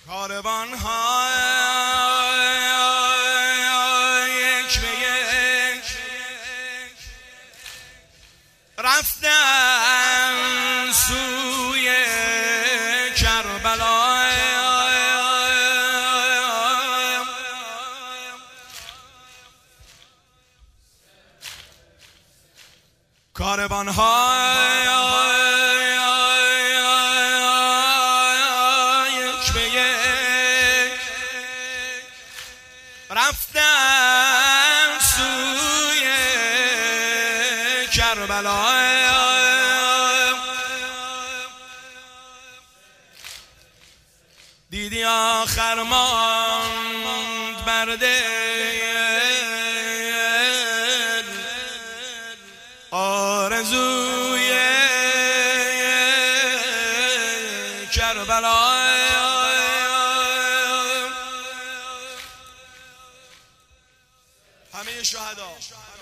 کاروان ها یک به یک رفتن سوی کربلا. کاروان ها یک به یک رفتن سوی کربلا. دیدی آخر ماند بر دل آرزوی کربلا. همه شهدا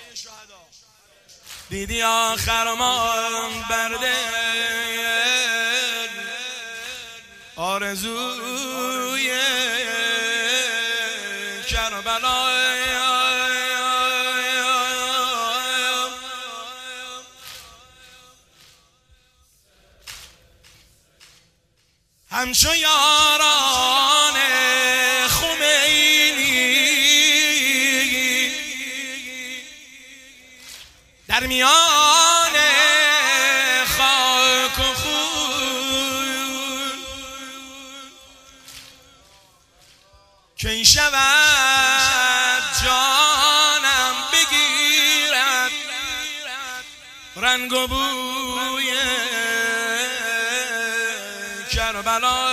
دیدی آخر ماند بر دل آرزوی کربلا. همچو یاران خمینی در میان خاک و خون کی شود جانم بگیرد رنگ و بوی کربلا.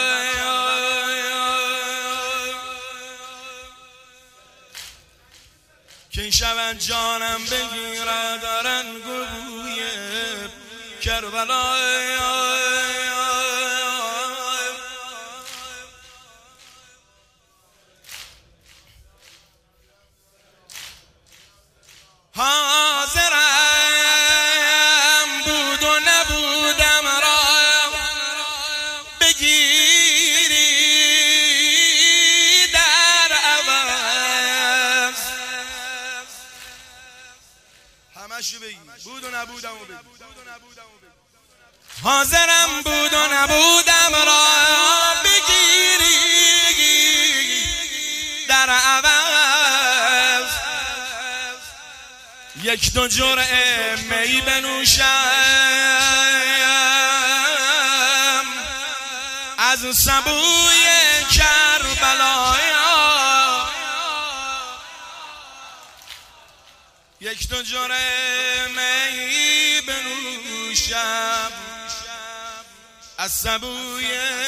کی شود جانم بگیرد رنگ و بوی کربلا. حاضرم بود و نبودم را بگیری در عوض. همشو بگی بود و نبودم و بگی. حاضرم بود و نبودم را بگیری در عوض. یک دو جرعه می بنوشم از سبوی کربلا. یک دو جرعه می بنوشم از سبوی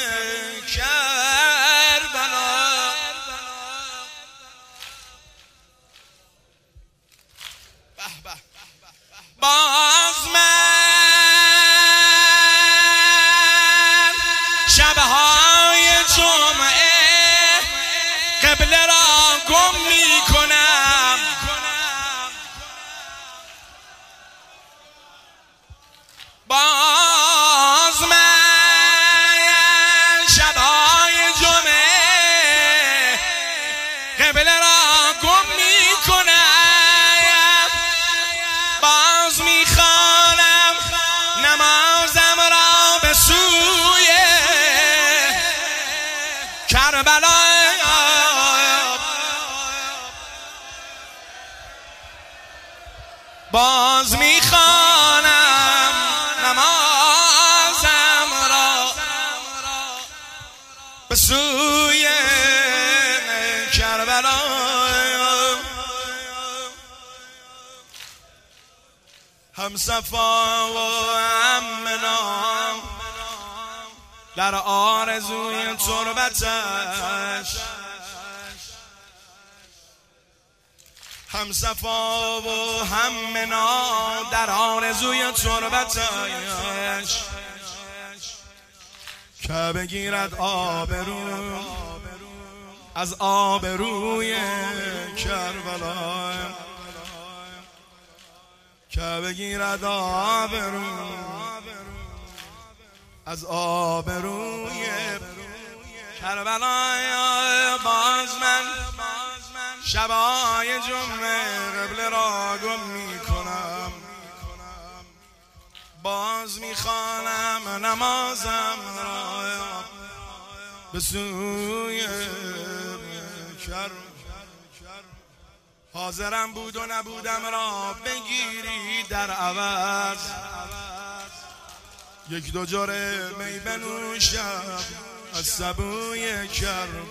کربلا. باز من شبهای جمعه قبله را گم می کنم. باز من شبهای جمعه قبله را گم می کنم. باز میخوانم نمازم را به سوی کربلا. باز میخوانم نمازم را به سوی کربلا. هم صفا و هم منا در آرزوی تربتش. هم صفا و هم منا در آرزوی تربتش که بگیرد آبرو از آبروی کربلا. که بگیرد آبرو از آبروی کربلای باز من شبای جمعه قبله را گم میکنم، باز میخوانم نمازم را به سوی کرب. حاضرم بود و نبودم را بگیری در عوض، یک دو جرعه می بنوشم از سبوی کرب.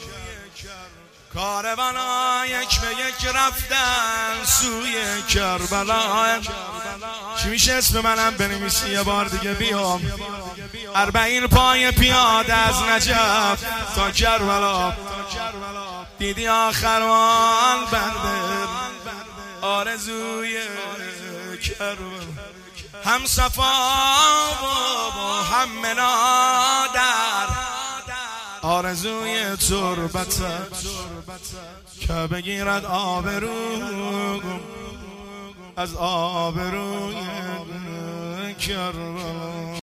کاروانا یک به یک رفتن سوی کربلا. چی میشه اسم منم بنویسی یه بار دیگه بیام؟ 40 پای پیاده از نجف تا کربلا، دیدی آخران بنده آرزوی کربلا. هم صفا و هم منا در آرزوی تربت که بگیرد آبرو از آبروی کربلا.